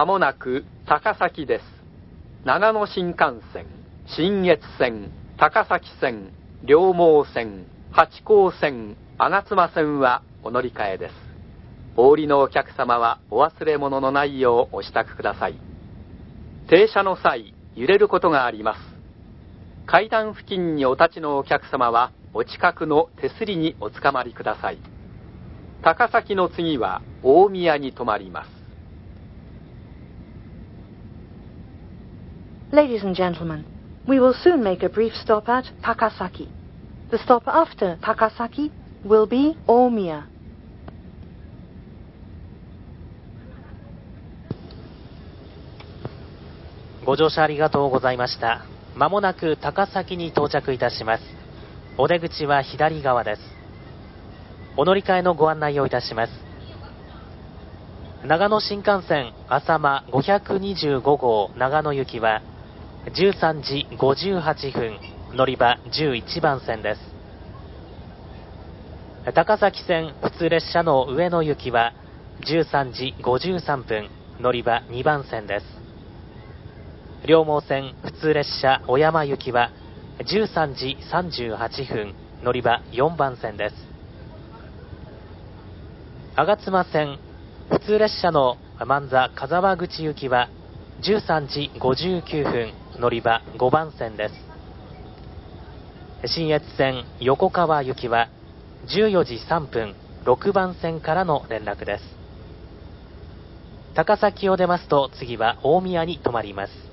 まもなく高崎です。長野新幹線、信越線、高崎線、両毛線、八高線、吾妻線はお乗り換えです。お降りのお客様はお忘れ物のないようお支度ください。停車の際、揺れることがあります。階段付近にお立ちのお客様はお近くの手すりにおつかまりください。高崎の次は大宮に停まります。 Ladies and gentlemen, we will soon make a brief stop at Takasaki. The stop after Takasaki will be Omiya. ご乗車ありがとうございました。まもなく高崎に到着いたします。お出口は左側です。お乗り換えのご案内をいたします。長野新幹線あさま525号長野行きは13時58分、乗り場11番線です。高崎線普通列車の上野行きは13時53分、乗り場2番線です。両毛線普通列車小山行きは13時38分、乗り場4番線です。吾妻線普通列車の万座香沢口行きは13時59分、乗り場5番線です。信越線横川行きは14時3分、6番線からの連絡です。高崎を出ますと次は大宮に停まります。